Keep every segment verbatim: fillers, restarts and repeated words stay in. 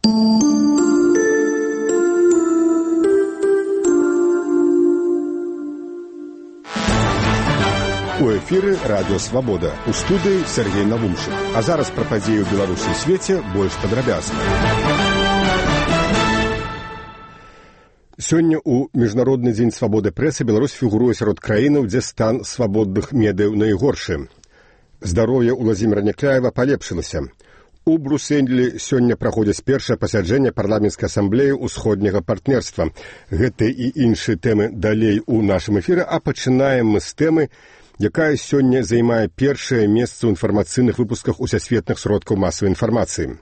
У эфіры радыё «Свабода». У студыі Сергей Навумчык. А зараз пра падзеі ў Беларусі і свеце больш падрабязна. Сёння ў Міжнародны дзень свабоды прэсы Беларусь фігуруе сярод краінаў, дзе стан свабодных медыяў найгоршы. Здароўе Уладзіміра Някляева палепшылася. У Брусэлі сёння праходзіць першае пасяджэнне парламенцкай асамблеі ўсходняга партнерства. Гэты і іншыя тэмы далей у нашым эфіры, а пачынаем мы з тэмы, якая сёння займае першае месца ў інфармацыйных выпусках усесветных сродкаў масавай інфармацыі.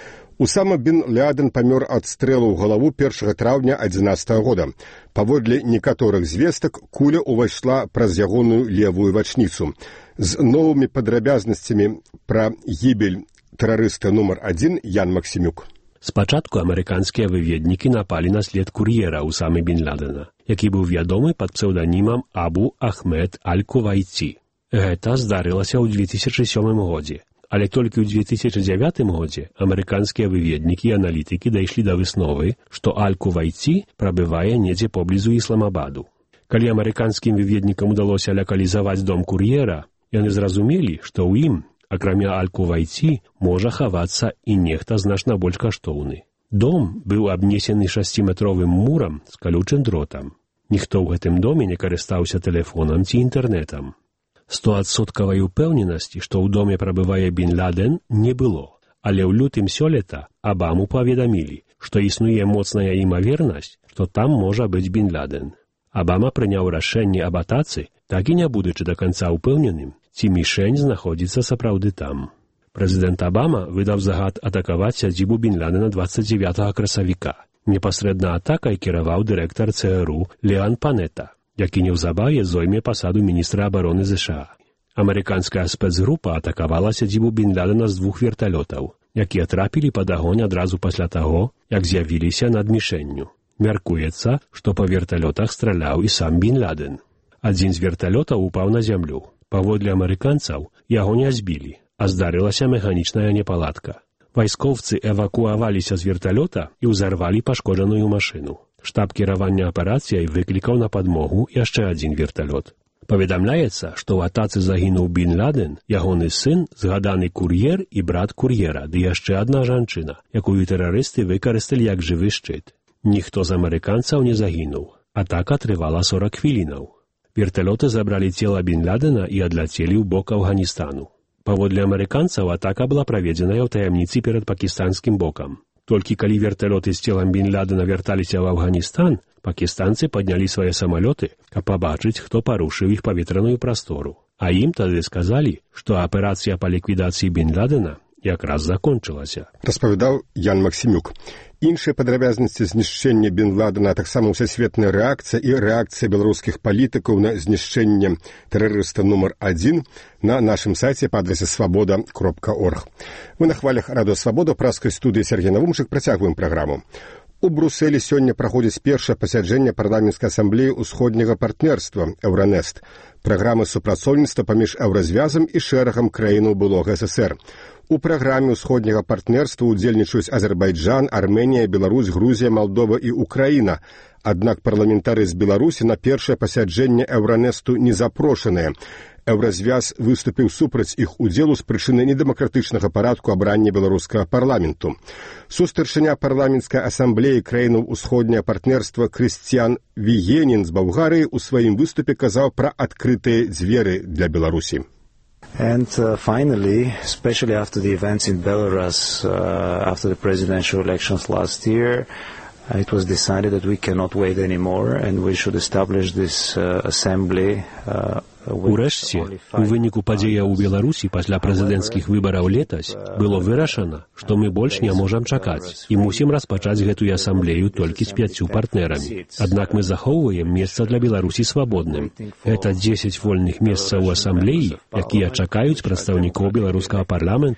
Усама бін Ладен памёр ад стрэлу ў галаву першага траўня адзінаццатага года. Паводле некаторых звестак, куля ўвайшла праз ягоную левую вачніцу. З новымі падрабязнасцямі пра гібель тэрарыста нумар адзін Ян Максімюк. Спачатку амерыканскія выведнікі напалі на след кур'ера Усамы бін Ладена, які быў вядомы пад псеўданімам Абу Ахмед Аль-Кувайці. Гэта здарылася ў две тысячы сёмым годзе, але толькі ў две тысячы дзявятым годзе амерыканскія выведнікі і аналітыкі дайшлі да высновы, што Аль-Кувайці прабывае недзе поблізу Ісламабаду. Калі амерыканскім выведнікам удалося лакалізаваць дом кур'ера, яны зразумелі, што ў ім акрамя Аль-Кувайці можа хавацца і нехта значна больш каштоўны. Дом быў абнесены шасціметровым мурам з калючым дротам. Ніхто ў гэтым доме не карыстаўся тэлефонам ці інтэрнетам. Стоадсоткавай упэўненасці, што ў доме прабывае бін Ладен, не было. Але ў лютым сёлета Абаму паведамілі, што існуе моцная імавернасць, што там можа быць бін Ладен. Абама прыняў рашэнне аб атацы, так і не будучы да канца ўпэўненым, ці мішень знаходзіцца сапраўды там. Прэзідэнт Абама выдаў загад атакаваць сядзібу бін Ладена дваццаць дзевятага красавіка. Непасрэдна атакай кіраваў дырэктар ЦРУ Леан Панета, які неўзабаве зойме пасаду міністра абароны ЗША. Амерыканская спецгрупа атакавала сядзібу бін Ладена з двух верталётаў, якія трапілі пад агонь адразу пасля таго, як з'явіліся над мішэнню. Мяркуецца, што па верталётах страляў і сам бін Ладен. Адзін з верталётаў упаў на зямлю. Паводле амерыканцаў, яго не збілі, а здарылася механічная непаладка. Вайскоўцы эвакуаваліся з верталёта і ўзарвалі пашкоджаную машыну. Штаб кіравання аперацыяй выклікаў на падмогу яшчэ адзін верталёт. Паведамляецца, што ў атацы загінуў бін Ладен, ягоны сын, згаданы кур'ер і брат кур'ера, ды яшчэ адна жанчына, якую тэрарысты выкарысталі як жывы шчыт. Ніхто з амерыканцаў не загінуў. Атака трывала сорак хвілінаў. Верталёты забралі цела бін Ладена і адляцелі ў бок Афганістану. Паводле амерыканцаў, атака была праведзеная ў таямніцы перад пакістанскім бокам. Толькі калі верталёты з целам бін Ладена вярталіся ў Афганістан, пакістанцы паднялі свае самалёты, каб пабачыць, хто парушыў іх паветраную прастору. А ім тады сказалі, што аперацыя па ліквідацыі бін Ладена якраз закончылася. Распавядаў Ян Максімюк. Іншыя падрабязнасці знішчэння бін Ладена, а таксама ўсесветная рэакцыя і рэакцыя беларускіх палітыкаў на знішчэнне тэрарыста нумар адзін на нашым сайце па адрасе свабода кропка орг. Мы на хвалях радыё «Свабода» праскай студыі Сергей Навумчык працягваем праграму. У Брусэлі сёння праходзіць першае пасяджэнне парламенцкай асамблеі ўсходняга партнерства «Еўранест», праграмы супрацоўніцтва паміж еўразвязам і шэрагам краінаў былога ССР. У праграме ўсходняга партнерства удзельнічаюць Азербайджан, Арменія, Беларусь, Грузія, Малдова і Украіна. Аднак парламентарыі з Беларусі на першае пасяджэнне Еўранесту не запрошаныя. Еўразвяз выступіў супраць іх удзелу з прычыны недэмакратычнага парадку абрання беларускага парламенту. Сустарчыня парламенцкай асамблеі краінаў усходняга партнерства Крысціян Вігенін з Балгарыі ў сваім выступе казаў пра адкрытыя дзверы для Беларусі. And uh, finally, especially after the events in Belarus, uh, after the presidential elections last year, uh, it was decided that we cannot wait anymore and we should establish this uh, assembly. Uh, Урэшце, у выніку падзеяў у Беларусі пасля прэзідэнцкіх выбараў летась было вырашана, што мы больш не можам чакаць і мусім распачаць гэтую асамблею толькі з пяццю партнерамі. Аднак мы захоўваем месца для Беларусі свабодным. Гэта дзесяць вольных месцаў у асамблеі, якія чакаюць прадстаўнікоў беларускага парламенту,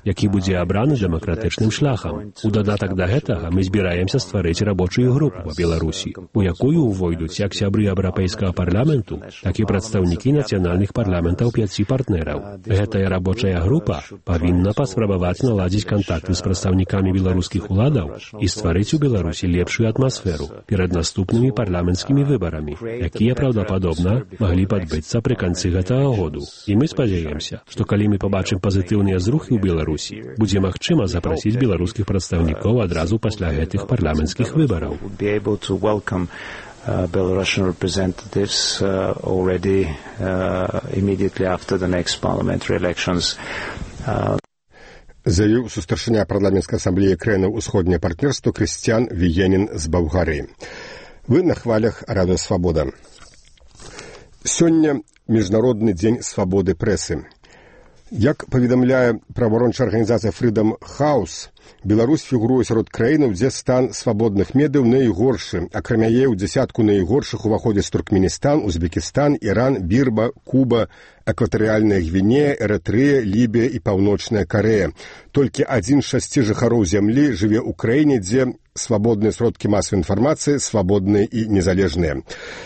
які будзе абраны дэмакратычным шляхам. У дадатак да гэтага мы збіраемся стварыць рабочую групу па Беларусі, у якую ўвойдуць як сябры еўрапейскага парламенту, так і прадстаўнікі нацыянальных парламентаў пяці партнераў. Гэтая рабочая група павінна паспрабаваць наладзіць кантакты з прадстаўнікамі беларускіх уладаў і стварыць у Беларусі лепшую атмасферу перад наступнымі парламенцкімі выбарамі, якія, праўдападобна, маглі падбыцца пры канцы гэтага году. І мы спадзяемся, што калі мы пабачым пазітыўныя зрухі ў Беларусі, будзе магчыма запрасіць беларускіх прадстаўнікоў адразу пасля гэтых парламенцкіх выбараў. Uh, Belarusian representatives uh, already uh, immediately after the next parliamentary elections. Uh, Заявіў сустаршыня парламенцкай асамблеі краінаў усходняе партнерства Крысціян Віенін з Балгарыі. Вы на хвалях Радыё Свабода. Сёння міжнародны дзень свабоды прэсы. Як паведамляе праваабарончая арганізацыя Freedom House, Беларусь фігуруе сярод краінаў, дзе стан свабодных медыяў найгоршы. Акрамя яе ў дзясятку найгоршых уваходзяць Туркменістан, Узбекістан, Іран, Бірма, Куба, Экватарыяльная Гвінея, Эрытрэя, Лібія і Паўночная Карэя. Толькі адзін з шасці жыхароў зямлі жыве ў краіне, дзе свабодныя сродкі масавай інфармацыі, свабодныя і незалежныя.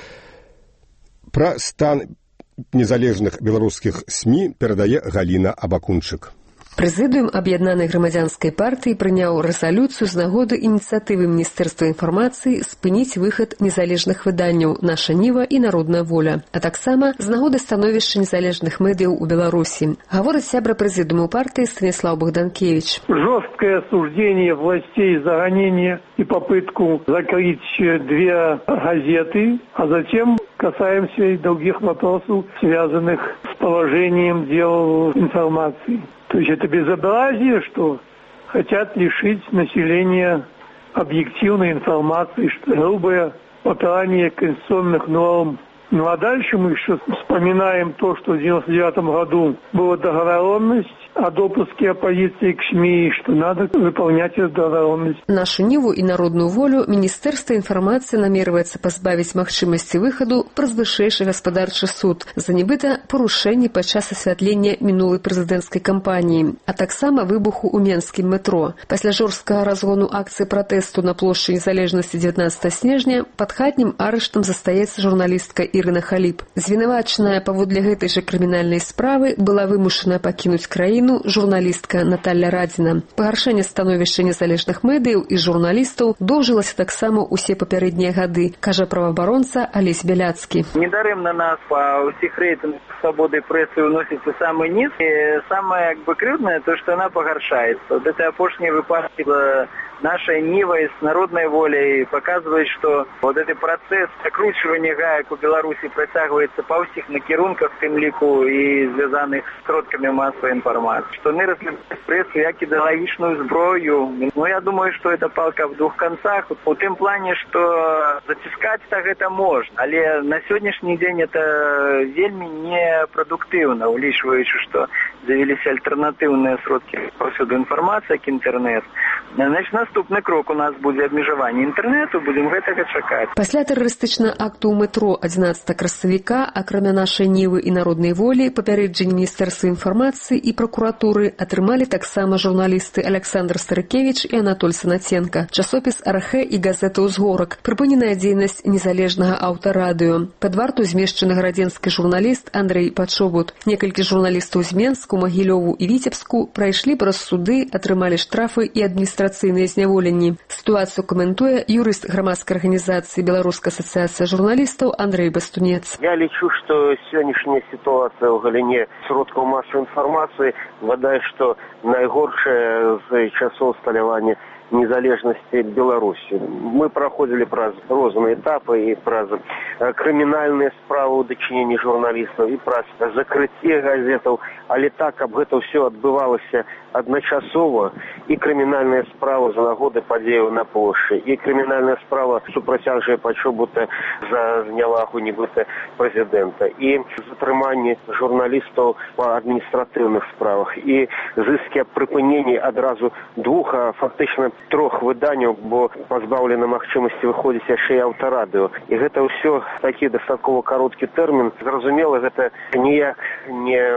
Пра стан незалежных беларускіх СМІ перадае Галіна Абакунчык. Прэзідыум аб'яднанай грамадзянскай партыі прыняў рэзалюцыю з нагоды ініцыятывы Міністэрства інфармацыі спыніць выхад незалежных выданняў «Наша Ніва» і «Народная воля», а таксама з нагоды становішча незалежных медыяў у Беларусі. Гаворыць сябра прэзідыуму партыі Станіслав Богданкевич. Жесткое осуждение властей за гонение и попытку закрыть две газеты, а затем касаемся и других вопросов, связанных с положением дел информации. То есть это безобразие, что хотят лишить населения объективной информации, что грубое попирание конституционных норм. Ну а дальше мы еще вспоминаем то, что в девяносто девятом году была договоренность о допуске оппозиции к СМИ, что надо выполнять эту договоренность. Нашу Ніву і Народную волю Міністэрства інфармацыі намерваецца пазбавіць магчымасці выхаду праз вышэйшы гаспадарчы суд за нібыта парушэнні падчас асвятлення мінулай прэзідэнцкай кампаніі, а таксама выбуху ў менскім метро. Пасля жорсткага разгону акцыі пратэсту на плошчы незалежнасці дзевятнаццатага снежня пад хатнім арыштам застаецца журналістка Ірына Халіп. Звінавачаная паводле гэтай жа крымінальнай справы была вымушана пакінуць краіну журналістка Наталля Радзіна. Пагаршэнне становішча незалежных медыяў і журналістаў доўжылася таксама ўсе папярэднія гады, кажа праваабаронца Алесь Бяляцкі. Недарэмна нас па ўсіх рэйтынгах свабоды прэсы уносіцца самы низ, і самае як бы крыўднае то, што яна пагаршаецца. Вот это апошнія выпадкі «Наша Нива» с «Народной волей» показывает, что вот этот процесс закручивания гаек у Беларуси протягивается по всех накірунках, тем лику и связанных с сродками массовой информации. Что они разглядают прессу как идеологичную зброю. Но я думаю, что это палка в двух концах. В том плане, что затискать так это можно. Але на сегодняшний день это вельми непродуктивно, улічваючи, что завелись альтернативные сродки повсюду информации, как интернет. Значит, наступны крок у нас будзе абмежаванне інтэрнэту, будзем гэтага чакаць. Пасля тэрарыстычнага акту ў метро адзінаццатага красавіка, акрамя «Нашай Нівы» і «Народнай волі», папярэджанне Міністэрства інфармацыі і пракуратуры атрымалі таксама журналісты Александр Старыкевич і Анатоль Санаценко, часопіс «Архэ» і газета «Узгорак», прыпыненая дзейнасць незалежнага аўтарадыё. Пад варту змешчаны гарадзенскі журналіст Андрэй Пачобут. Некалькі журналістаў з Менску, Магілёву і Віцебску прайшлі праз суды, атрымалі штрафы і адміністрацыйныя зняволенні. Ситуацию комментуя юрист громадской организации Белорусская ассоциация журналистов Андрей Бастунец. Я лечу, что сегодняшняя ситуация в галине сродков массовой информации, вода, что наигоршее с часов сталявания незалежности Беларуси. Мы проходили праз розные этапы и праз криминальные справы удочинения журналистов и праз закрытие газетов, але так, об это все отбывалось одночасово, и криминальная справа за нагоды подею на площади, и криминальная справа супротяжия Пачобута за знявагу нібыта президента, и затрымание журналистов по административных справах, и зыски припынения одразу двух, а фактично трох выданняў, бо пазбаўлена магчымасці выходзіць яшчэ і аўтарадыё. І гэта ўсё такі дастаткова кароткі тэрмін. Зразумела, гэта ніяк не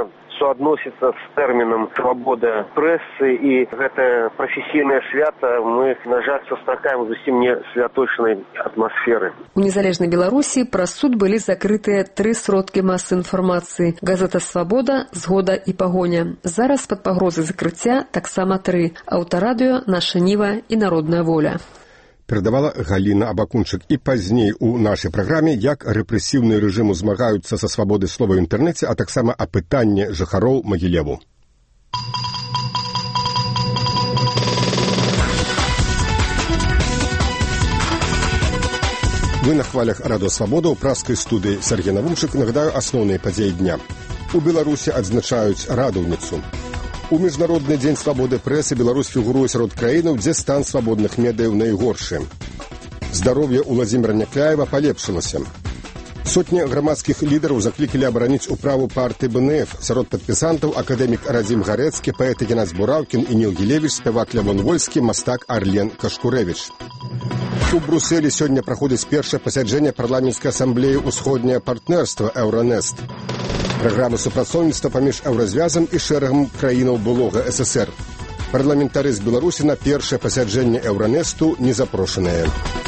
суадносіцца з тэрмінам свабода прэсы, і гэта прафесійнае свята мы, на жаль, сустракаем зусім не святочнай атмасферы. У незалежнай Беларусі праз суд былі закрытыя тры сродкі масы інфармацыі: газета «Свабода», «Згода» і «Пагоня». Зараз пад пагрозай закрыцця таксама тры: Аўтарадыё, «Наша Ніва» і «Народная воля». Перадавала Галіна Абакунчык. І пазней у нашай праграме, як рэпрэсіўныя рэжымы змагаюцца са свабодай слова ў інтэрнэце, а таксама апытанне жыхароў Магілеву. Вы на хвалях Радыё Свабода, ў праскай студыі Сергей Навумчык. Нагадаю асноўныя падзеі дня. У Беларусі адзначаюць радаўніцу. У Міжнародны дзень свабоды прэсы Беларусь фігуруе сярод краінаў, дзе стан свабодных медыяў найгоршы. Здароўе Уладзіміра Някляева палепшылася. Сотні грамадскіх лідараў заклікалі абараніць управу партыі бэ эн эф. Сярод падпісантаў акадэмік Радзім Гарэцкі, паэт Ігнаць Бураўкін і Ніл Гілевіч, спявак Лявон Вольскі, мастак Арлен Кашкурэвіч. У Брусэлі сёння праходзіць першае пасяджэнне парламенцкай асамблеі «Усходняе партнерства» Еўранест. Праграма супрацоўніцтва паміж Еўразвязам і шэрагам краінаў былога эс эс эр. Парламентары з Беларусі на першае пасяджэнне Еўранесту не запрошаныя.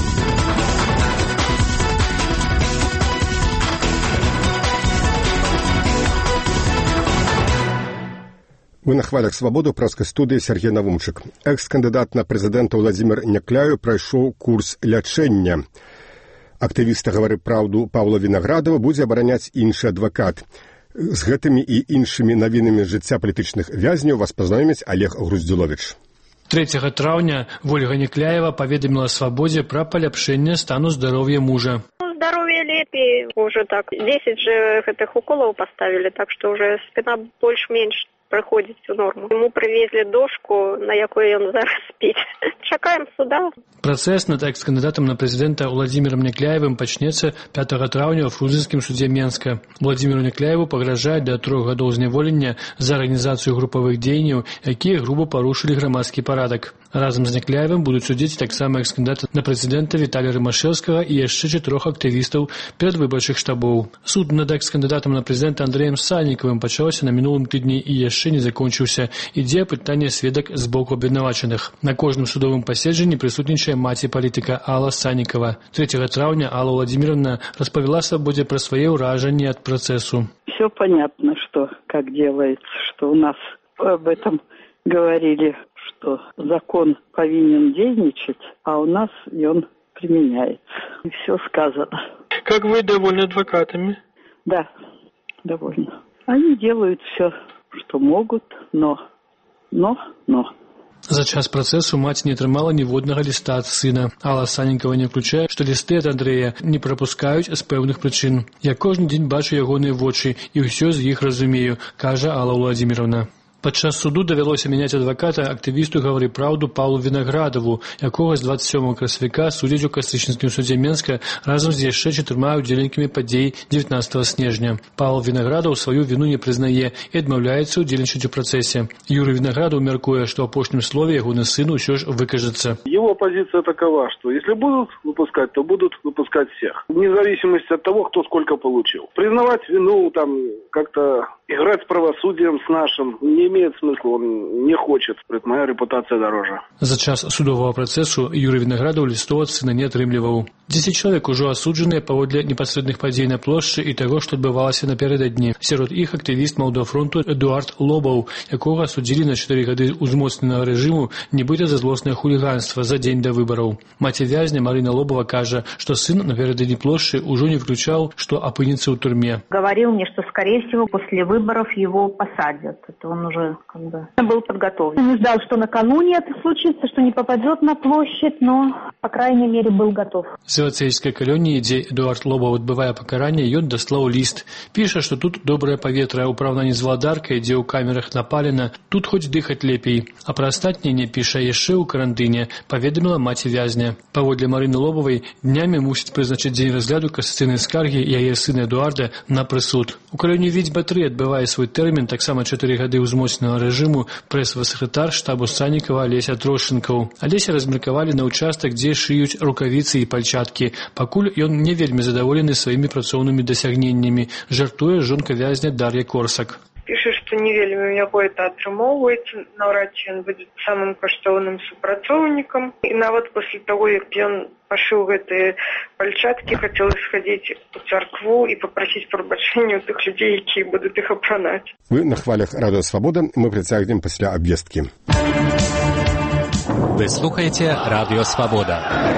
Вы на хвалях свабоды, ў праскай студыі Сергей Навумчык. Экс-кандыдат на прэзідэнта Уладзімір Някляеў прайшоў курс лячэння. Актывіста «Гавары праўду» Паўла Вінаградова будзе абараняць іншы адвакат. З гэтымі і іншымі навінамі жыцця палітычных вязняў вас пазнаёміць Олег Груздзіловіч. трэцяга траўня Вольга Някляева паведаміла Свабодзе пра паляпшэнне стану здароўя мужа. Здоровье лепей. Уже так десять же гэтых уколов поставили, так что уже спина больше-меньше приходит в норму. Ему привезли дошку, на якой он зараз спит. Чакаем суда. Працэс над экс-кандыдатам на прэзідэнта Уладзімірам Някляевым пачнецца пятага траўня ў Фрунзенскім судзе Менска. Уладзіміру Някляеву пагражае да трох гадоў зняволення за арганізацыю групавых дзеянняў, якія груба парушылі грамадскі парадак. Разам з Някляевым будуць судзіць таксама экс-кандыдата на прэзідэнта Віталія Рымашэўскага і яшчэ чатырох актывістаў перадвыбарчых штабоў. Суд над экс-кандыдатам на прэзідэнта Андрэем Сальнікавым пачаўся на мінулым тыдні і яшчэ не закончыўся. Ідзе апытанне сведак з боку абвінавачаных. На кожным судовым паседжанні прысутнічае маці палітыка Алла Санникова. трэцяга траўня Алла Владимировна распавяла Свободе про свои уражения от процессу. Все понятно, что как делается, что у нас об этом говорили, что закон повинен действовать, а у нас и он применяется. И все сказано. Как вы довольны адвокатами? Да, довольна. Они делают все, что могут, но, но, но. За час працэсу маці не атрымала ніводнага ліста ад сына. Алла Санникова не ўключае, што лісты ад Андрэя не прапускаюць з пэўных прычын. Я кожны дзень бачу ягоныя вочы і ўсё з іх разумею, кажа Алла Владимировна. Падчас суду давялося мяняць адваката актывісту «Гавары праўду» Паўлу Вінаградаву, якога з двадцать сёмага красавіка судзяць у Кастрычніцкім судзе Менска разам з яшчэ чатырма ўдзельнікамі падзей дзевятнаццатага снежня. Паўл Вінаградаў сваю віну не прызнае і адмаўляецца ўдзельнічаць у працэсе. Юрый Вінаградаў мяркуе, што ў апошнім слове ягоны сын усё ж выкажацца. Его позиция такова, что если будут выпускать, то будут выпускать всех. Вне зависимости от того, кто сколько получил. Признавать вину, там, как-то играть с правосудием с нашим не имеет смысла, он не хочет. Моя репутация дороже. За час судового працэсу Юрый Вінаградаў лістоў ад сына не атрымліваў. Дзесяць чалавек ужо асуджаныя паводле непасрэдных падзей на плошчы і таго, што адбывалася напярэдадні. Сярод іх актывіст Малдафронту Эдуард Лобаў, якога асудзілі на чатыры гады ўзмоцненага рэжыму, нібыта за злоснае хуліганства за дзень да выбараў. Маці вязня Марына Лобава кажа, што сын напярэдадні плошчы ўжо не включаў, што апынецца ў турме. Говорил мне, что, скорее всего, после выборов его посадят. Это он уже как бы был подготовлен. Он ждал, что накануне это случится, что не попадет на площадь, но, по крайней мере, был готов. З Вацейскай калоніі, дзе Эдуард Лобаў адбывае пакаранне, ён даслаў ліст. Піша, што тут добрае паветра, ў параўнанні з Валадаркай, дзе ў камерах напалена, тут хоць дыхаць лепей. А пра астатняе не піша яшчэ ў карантыне, паведаміла маці вязня. Паводле Марыны Лобавай, днямі мусіць прызначыць дзень разгляду касацыйнай скаргі яе сына Эдуарда на прысуд. У калоніі Відзьба тры адбывае свой тэрмін, таксама чатыры гады ўзмоцненага рэжыму, прэсавы сакратар штабу Саннікава Алеся Трошчынкаў. Алеся размеркавалі на ўчастак, дзе шыюць рукавіцы і пальчаткі. Пакуль ён не вельмі задаволены сваімі працоўнымі дасягненнямі, жартуе жонка вязня Дар'я Корсак. Пишет, что што не вельмі ў яго это атрымоўваецца, наўрад ці ён будзе самым каштоўным супрацоўнікам. І нават пасля таго, як ён пашыў гэтыя пальчаткі, хацеў схадзіць у царкву і папрасіць прабачэння ў тых людзей, якія будуць іх апранаць. Вы на хвалях Радыё Свабода, мы працягнем пасля абвесткі. Вы слухаеце Радыё Свабода.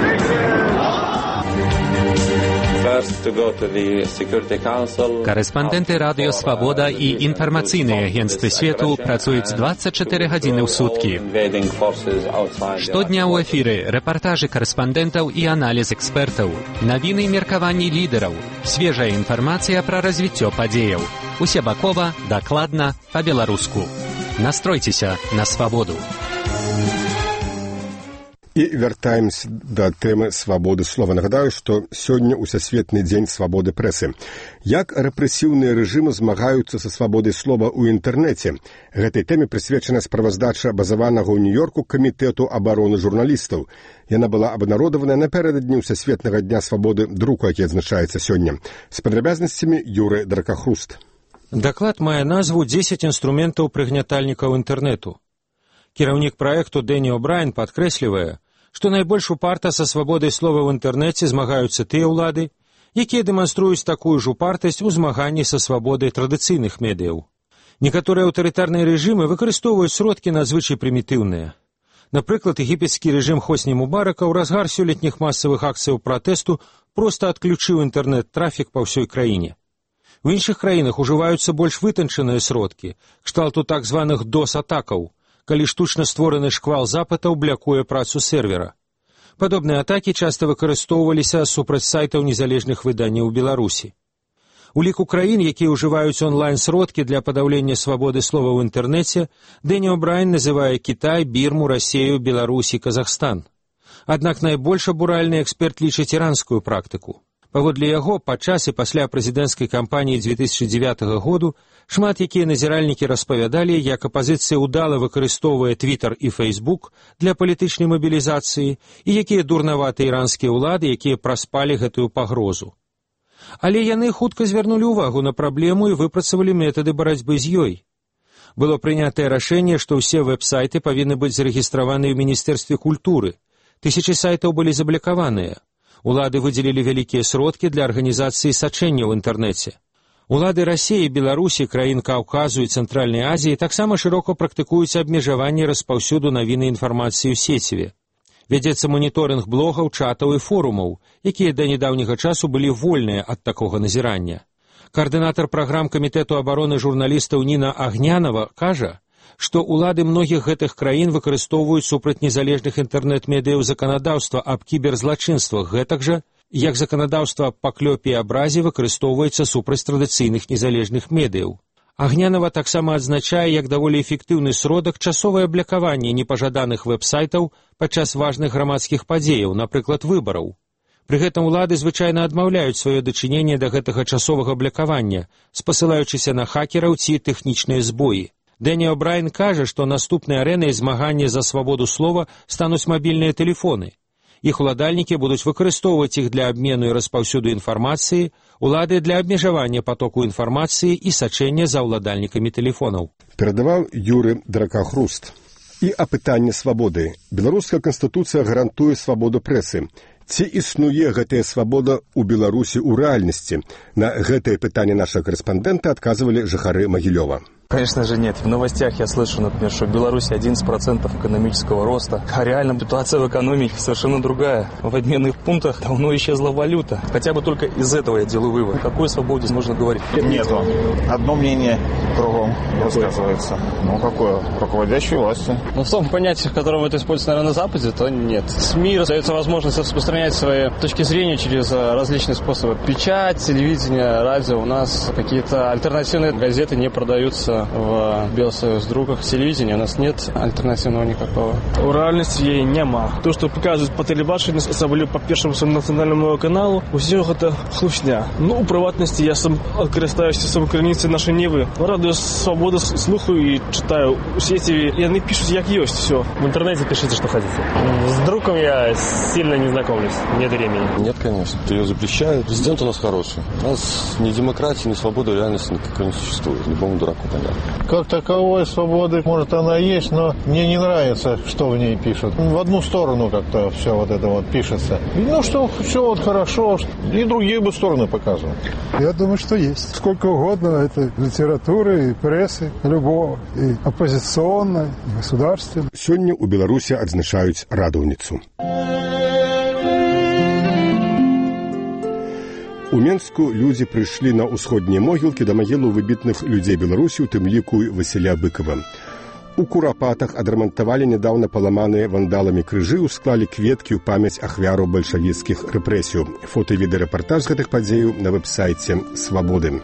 Корэспандэнты Радыё Свабода і інфармацыйныя агенцтвы свету працуюць дваццаць чатыры гадзіны ў суткі. Штодня ў эфіры рэпартажы корэспандэнтаў і аналіз экспертаў, навіны і меркаванні лідараў, свежая інфармацыя пра развіццё падзеяў. Усебакова, дакладна, па-беларуску. Настройцеся на свабоду. І вяртаемся да тэмы свабоды слова. Нагадаю, што сёння ўсесветны дзень свабоды прэсы. Як рэпрэсіўныя рэжымы змагаюцца са свабодай слова ў інтэрнэце? Гэтай тэме прысвечана справаздача базаванага ў Нью-Йорку камітэту абароны журналістаў. Яна была абнародаваная напярэдадні ўсесветнага дня свабоды друку, які адзначаецца сёння. З падрабязнасцямі Юры Дракахруст. Даклад мае назву «дзесяць інструментаў прыгнятальнікаў інтэрнэту». Кіраўнік праекту Дэні О'Брайен падкрэслівае, што найбольш упарта са свабодай слова ў інтэрнэце змагаюцца тыя ўлады, якія дэманструюць такую ж упартасць у змаганні са свабодай традыцыйных медыяў. Некаторыя аўтарытарныя рэжымы выкарыстоўваюць сродкі надзвычай прымітыўныя. Напрыклад, егіпецкі рэжым Хосні Мубарака ў разгар сёлетніх масавых акцыяў пратэсту проста адключыў інтэрнэт-трафік па ўсёй краіне. У іншых краінах ужываюцца больш вытанчаныя сродкі, кшталту так званых дос-атакаў, калі штучна створаны шквал запытаў блякуе працу сервера. Падобныя атакі часта выкарыстоўваліся супраць сайтаў незалежных выданняў у Беларусі. У ліку краін, якія ўжываюць онлайн-сродкі для падаўлення свабоды слова ў інтэрнэце, Дэні О'Брайен называе Кітай, Бірму, Расею, Беларусь і Казахстан. Аднак найбольш абуральны эксперт лічыць іранскую практыку. Паводле яго, падчас і пасля прэзідэнцкай кампаніі дзве тысячы дзевятага году шмат якія назіральнікі распавядалі, як апазіцыя ўдала выкарыстоўвае Твіттер і Фейсбук для палітычнай мабілізацыі і якія дурнаватыя іранскія ўлады, якія праспалі гэтую пагрозу. Але яны хутка звярнулі ўвагу на праблему і выпрацавалі метады барацьбы з ёй. Было прынятае рашэнне, што ўсе вэб-сайты павінны быць зарэгістраваны ў Міністэрстве культуры. Тысячы сайтаў былі заблакаваныя. Улады выдзелілі вялікія сродкі для арганізацыі сачэння ў інтэрнэце. Улады Расіі, Беларусі, краін Каўказу і Цэнтральнай Азіі таксама шырока практыкуюць абмежаванне распаўсюду навіны інфармацыі ў сеціве. Вядзецца маніторынг блогаў, чатаў і форумаў, якія да нядаўняга часу былі вольныя ад такога назірання. Каардынатар праграм камітэту абароны журналістаў Ніна Агнянова кажа, што ўлады многіх гэтых краін выкарыстоўваюць супраць незалежных інтэрнэт-медыяў заканадаўства аб кіберзлачынствах, гэтак жа, як заканадаўства па клёпе і абразе выкарыстоўваецца супраць традыцыйных незалежных медыяў. Агнянова таксама адзначае, як даволі эфектыўны сродак часовае блякаванне непажаданых вэб-сайтаў падчас важных грамадскіх падзеяў, напрыклад, выбараў. Пры гэтым улады звычайна адмаўляюць сваё дачыненне да гэтага часовага блякавання, спасылаючыся на хакераў ці тэхнічныя збоі. Дэні О'Брайен кажа, што наступнай арэнай змагання за свабоду слова стануць мабільныя тэлефоны. Іх уладальнікі будуць выкарыстоўваць іх для абмену і распаўсюду інфармацыі, улады для абмежавання потоку інфармацыі і сачэння за ўладальнікамі тэлефонаў. Перадаваў Юры Дракахруст. І апытанне свабоды. Беларуская канстытуцыя гарантуе свабоду прэсы. Ці існуе гэтая свабода ў Беларусі ў рэальнасці? На гэтае пытанне нашага корэспандэнта адказвалі жыхары Магілёва. Конечно же нет. В новостях я слышу, например, что в Беларуси одиннадцать процентов экономического роста, а реально ситуация в экономике совершенно другая. В обменных пунктах давно исчезла валюта. Хотя бы только из этого я делаю вывод. О какой свободе можно говорить? Нету. Одно мнение кругом рассказывается. Ну, какое? Руководящей власти. Ну, в том понятии, в котором это используется, наверное, на Западе, то нет. СМИ дается возможность распространять свои точки зрения через различные способы. Печать, телевидение, радио. У нас какие-то альтернативные газеты не продаются в Белсоюз-другах. Телевидения у нас нет альтернативного никакого. У реальности її нема. То, що показують по телебаченню, особливо по першому національному каналу, усього це хлусня. Ну, у приватності я сам користаюся сам керівництвом нашої Ніви. Радіо Свобода слухаю і читаю у сети. І вони пишуть, як є, все. В интернете пишите, что хотите. С другом я сильно не знакомлюсь. Нет времени. Нет, конечно. Ее запрещают. Президент у нас хороший. У нас ни демократии, ни свободы реальности никакой не существует. Любому дураку понятно. Как таковой свободы, может, она есть, но мне не нравится, что в ней пишут. В одну сторону как-то все вот это вот пишется. И, ну, что все вот хорошо, и другие бы стороны показывают. Я думаю, что есть. Сколько угодно это литературы и прессы, любого, и оппозиционной, и государственной. Сегодня у Беларуси отзначают Радовницу. У Менску людзі прыйшлі на ўсходнія могілкі да магілу выбітных людзей Беларусі, у тым ліку Васіля Быкова. У Курапатах адрамантавалі нядаўна паламаныя вандаламі крыжы, усклалі кветкі ў памяць ахвяраў бальшавіцкіх рэпрэсіяў. Фота і відэарэпартаж з гэтых падзеяў на вэб-сайце «Свабоды».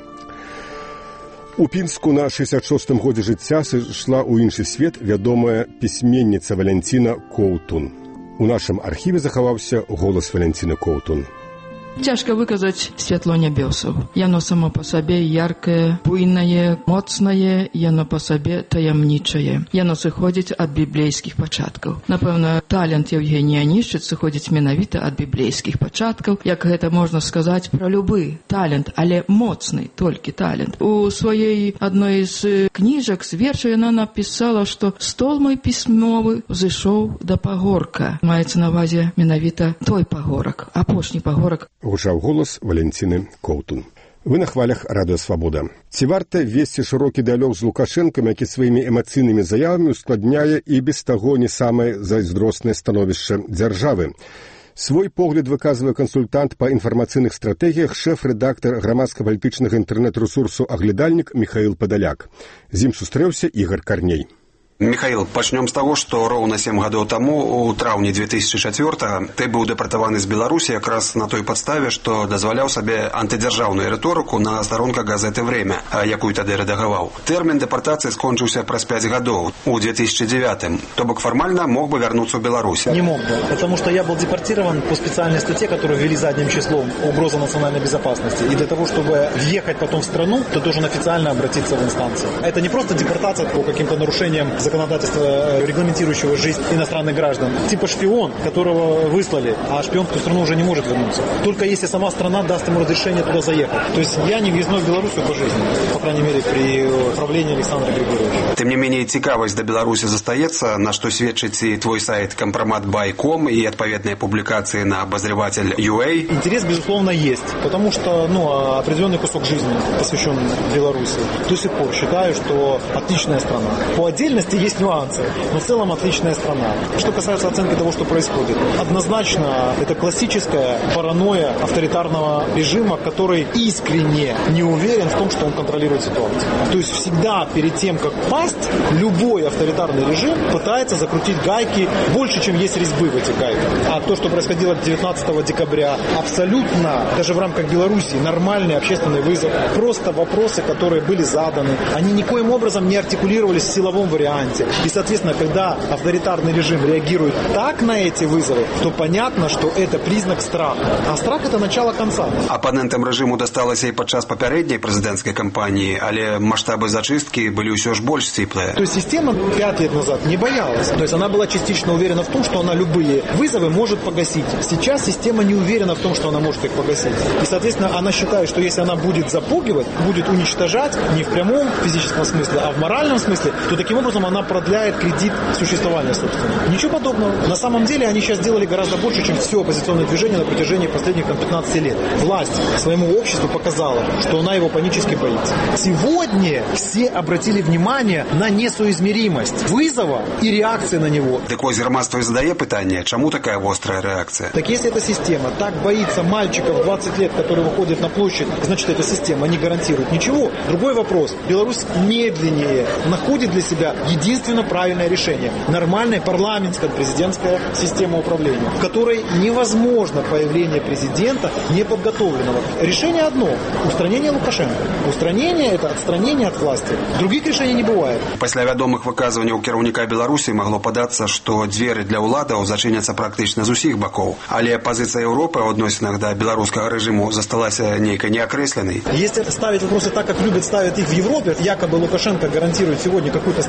У Пінску на шэсцьдзесят шостым годзе жыцця сышла ў іншы свет вядомая пісьменніца Валянціна Коўтун. У нашым архіве захаваўся голас Валянціны Коўтун. Цяжка выказаць святло нябёсаў. Яно само па сабе яркае, буйнае, моцнае, яно па сабе таямнічае. Яно сыходзіць ад біблейскіх пачаткаў. Напэўна, талент Евгенія Анішчыц сыходзіць менавіта ад біблейскіх пачаткаў, як гэта можна сказаць пра любы талент, але моцны толькі талент. У сваёй адной з кніжак, з верша яна напісала, што стол мой пісьмовы ўзышоў да пагорка. Маецца на ўвазе менавіта той пагорак, апошні пагорак. Гучаў голас Валянціны Коўтун. Вы на хвалях Радыё Свабода. Ці варта весці шырокі дыялог з Лукашэнкам, які сваімі эмацыйнымі заявамі ускладняе і без таго не самае зайздроснае становішча дзяржавы? Свой погляд выказвае кансультант па інфармацыйных стратэгіях, шэф-рэдактар грамадска-палітычнага інтэрнэт-рэсурсу «Аглядальнік» Міхаіл Падаляк. З ім сустрэўся Ігар Карней. Михаил, начнем с того, что ровно семь годов тому, у траўні две тысячи четвёртага, ты был депортован из Беларуси как раз на той подставе, что дозволял себе антидержавную риторику на сторонках газеты «Время», якую тады редагаваў. Термин депортации скончился праз пять годов, у две тысячи девятым. То бок формально мог бы вернуться в Беларусь. Не мог бы, потому что я был депортирован по специальной статье, которую ввели задним числом, угроза национальной безопасности. И для того, чтобы въехать потом в страну, ты должен официально обратиться в инстанцию. Это не просто депортация по каким-то нарушениям законодательства, регламентирующего жизнь иностранных граждан. Типа шпион, которого выслали, а шпион в ту страну уже не может вернуться. Только если сама страна даст ему разрешение туда заехать. То есть я не въездной в Белоруссию по жизни, по крайней мере, при правлении Александра Григорьевича. Тем не менее, цікавасць до Беларуси застаецца, на что сведчыць и твой сайт компромат бай точка ком и отповедные публикации на обозреватель точка ю а. Интерес, безусловно, есть, потому что ну, определенный кусок жизни посвящен Беларуси. До сих пор считаю, что отличная страна. По отдельности есть нюансы, но в целом отличная страна. Что касается оценки того, что происходит, однозначно это классическая паранойя авторитарного режима, который искренне не уверен в том, что он контролирует ситуацию. То есть всегда перед тем, как пасть, любой авторитарный режим пытается закрутить гайки больше, чем есть резьбы в этих гайках. А то, что происходило девятнадцатого декабря, абсолютно, даже в рамках Беларуси, нормальный общественный вызов. Просто вопросы, которые были заданы, они никоим образом не артикулировались в силовом варианте. И, соответственно, когда авторитарный режим реагирует так на эти вызовы, то понятно, что это признак страха. А страх – это начало конца. Оппонентам режиму досталось и подчас попередней президентской кампании, але масштабы зачистки были все же больше сиплые. То есть система пять лет назад не боялась. То есть она была частично уверена в том, что она любые вызовы может погасить. Сейчас система не уверена в том, что она может их погасить. И, соответственно, она считает, что если она будет запугивать, будет уничтожать, не в прямом физическом смысле, а в моральном смысле, то таким образом она продляет кредит существования, собственно. Ничего подобного. На самом деле они сейчас сделали гораздо больше, чем все оппозиционное движение на протяжении последних там, пятнадцати лет. Власть своему обществу показала, что она его панически боится. Сегодня все обратили внимание на несоизмеримость вызова и реакции на него. Так ось громадство и задає питання, чему такая острая реакция? Так если эта система так боится мальчиков двадцать лет, которые выходят на площадь, значит эта система не гарантирует ничего. Другой вопрос. Беларусь медленнее находит для себя единственно правильное решение. Нормальная парламентская президентская система управления, в которой невозможно появление президента неподготовленного. Решение одно. Устранение Лукашенко. Устранение – это отстранение от власти. Других решений не бывает. Пасля вядомых выказванняў кіраўніка Беларусі магло падацца, што дзверы для ўладаў зачыняцца практычна з усіх бакоў. Але пазіцыя Еўропы ў адносінах да беларускага рэжыму засталася нейкай неакрэсленай. Если ставить вопросы так, как любят ставить их в Европе, якобы Лукашенко гарантирует сегодня какую-то стабильность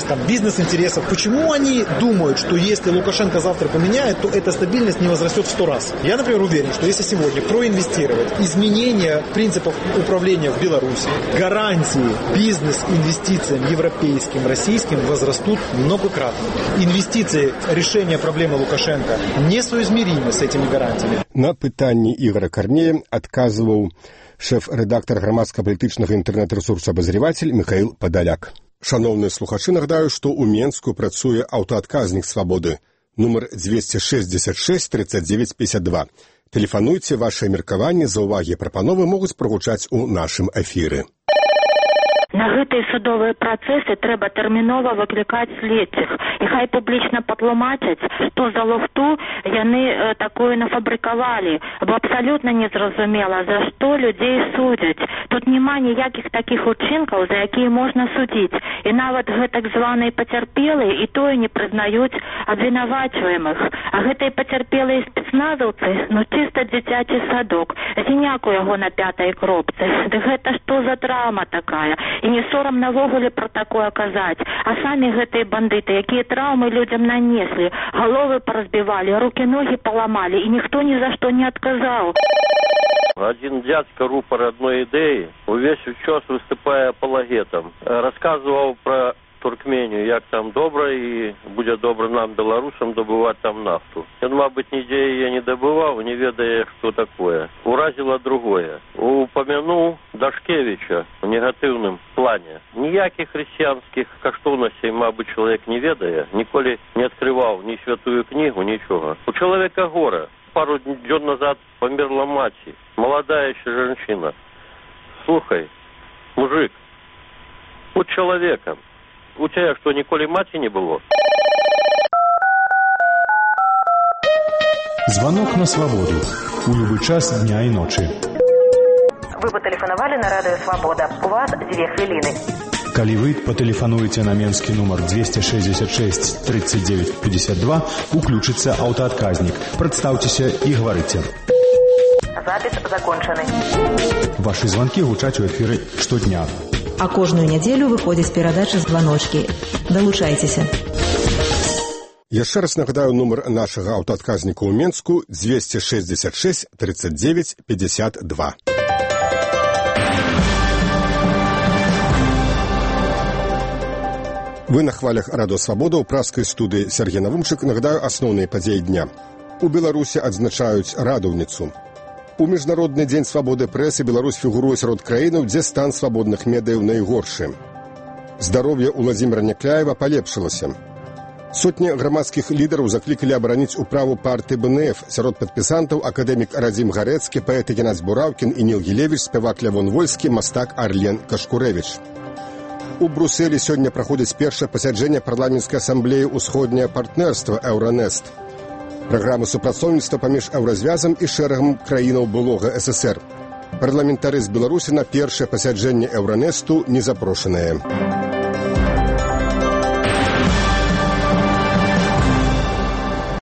там, бизнес-интересов. Почему они думают, что если Лукашенко завтра поменяет, то эта стабильность не возрастет в сто раз? Я, например, уверен, что если сегодня проинвестировать изменение принципов управления в Беларуси, гарантии бизнес-инвестициям европейским, российским возрастут многократно. Инвестиции решения проблемы Лукашенко несоизмеримы с этими гарантиями. На пытанні Ігора Карнея адказваў шэф-рэдактар грамадска-палітычнага інтэрнэт-рэсурсу «Абазреватель» Михаил Падаляк. Шановныя слухачы, нагадаю, што ў Менску працуе аўтаадказнік «Свабоды» нумар двести шестьдесят шесть тридцать девять пятьдесят два. Тэлефануйце, вашыя меркаванні, заўвагі і прапановы могуць прагучаць у нашым эфіры. На гэтыя судовыя працэсы трэба тэрмінова выклікаць следчых і хай публічна патлумачаць, што за луфту яны э, такое нафабрыкавалі, бо абсалютна незразумела, за што людзей судзяць. Тут няма ніякіх такіх учынкаў, за якія можна судзіць, і нават гэтак званыя пацярпелыя і тое не прызнаюць абвінавачваемых. А гэтыя пацярпелыя спецназаўцы, ну чыста дзіцячы садок, зіняку яго на пятай кропцы. Ды гэта што за драма такая? І не сорам навогуле пра такое казаць. А самі гэтыя бандыты, якія траўмы людзям нанеслі, галовы паразбівалі, рукі-ногі паламалі, і ніхто ні за што не адказаў. Один дядька, рупор одной идеи, увесь час выступая апологетом, рассказывал про Туркмению, як там добра и будет добра нам, белорусам, добывать там нафту. Он, мабуть, нигде я не добывал, не ведая, что такое. Уразило другое. Упомянул Дашкевича в негативном плане. Ніяких христианских каштовностей, мабуть, человек не ведая, ніколи не открывал ни святую книгу, ничего. У человека горе. Пару дней назад померла мать, молодая еще женщина. Слухай, мужик, будь человеком. У тебя что, ніколи маці не было? Звонок на свободу. У любой час дня и ночи. Вы патэлефанавалі на радыё «Свобода». У вас две хвилины. Калі вы патэлефануеце на менскі нумар двести шестьдесят шесть тридцать девять пятьдесят два, уключыцца аўтаадказнік. Прадстаўцеся і гаварыце. Запіс закончаны. Ваши звонки гучаць у эфіры штодня. А кожную нядзелю выходзіць перадача «Званочкі». Далучайцеся. Яшчэ раз нагадаю нумар нашага аўтаадказніка ў Менску двести шестьдесят шесть тридцать девять пятьдесят два. Вы на хвалях радыё «Свабода» ў праскай студыі Сергей Навумчык. Нагадаю асноўныя падзеі дня. У Беларусі адзначаюць радаўніцу. У Міжнародны дзень свабоды прэсы Беларусь фігуруе сярод краінаў, дзе стан свабодных медыяў найгоршы. Здароўе Уладзіміра Някляева палепшылася. Сотні грамадскіх лідараў заклікалі абараніць управу партыі бэ эн эф. Сярод падпісантаў акадэмік Радзім Гарэцкі, паэт Ігнаць Бураўкін і Ніл Гілевіч, спявак Лявон Вольскі, мастак Арлен Кашкурэвіч. У Брусэлі сёння праходзіць першае пасяджэнне парламенцкай асамблеі «Усходняе партнерства» «Еўранест». Праграмы супрацоўніцтва паміж еўразвязам і шэрагам краінаў былога эс эс эр. Парламентары з Беларусі на першае пасяджэнне «Еўранесту» не запрошаныя.